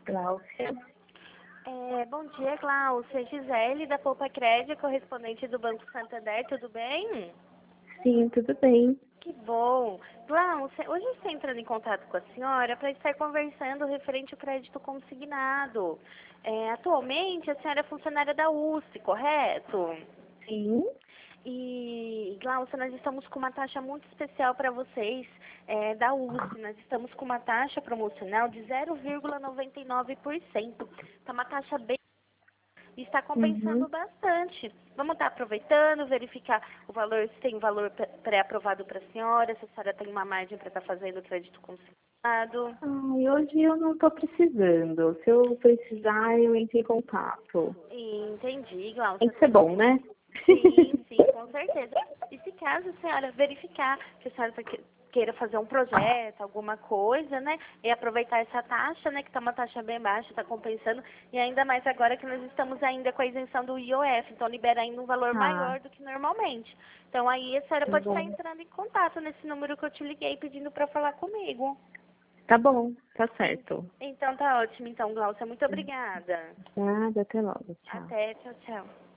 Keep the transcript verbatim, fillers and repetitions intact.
Cláudia. É, bom dia, Glaucia. Gisele, da Poupa Crédito, correspondente do Banco Santander, tudo bem? Sim, tudo bem. Que bom. Glaucia, hoje eu estou entrando em contato com a senhora para estar conversando referente ao crédito consignado. É, atualmente, a senhora é funcionária da U S P, correto? Sim. E, Glaucia, nós estamos com uma taxa muito especial para vocês é, da U S P. Nós estamos com uma taxa promocional de zero vírgula noventa e nove por cento. Então, uma taxa bem... está compensando Uhum. bastante. Vamos estar aproveitando, verificar o valor, se tem valor pré-aprovado para a senhora, se a senhora tem uma margem para estar fazendo o crédito consignado. Ai, hoje eu não estou precisando. Se eu precisar, eu entro em contato. Entendi, Tem Glaucia. que ser bom, né? Sim, sim, com certeza. E se caso a senhora verificar que a senhora tá que- queira fazer um projeto, alguma coisa, né? E aproveitar essa taxa, né? Que está uma taxa bem baixa, está compensando. E ainda mais agora que nós estamos ainda com a isenção do I O F, então libera ainda um valor Tá, maior do que normalmente. Então aí a senhora tá pode estar bom. entrando em contato nesse número que eu te liguei pedindo para falar comigo. Tá bom, tá En- certo. Então tá ótimo, então, Glaucia. Muito obrigada. Nada, até logo. Tchau. Até, tchau, tchau.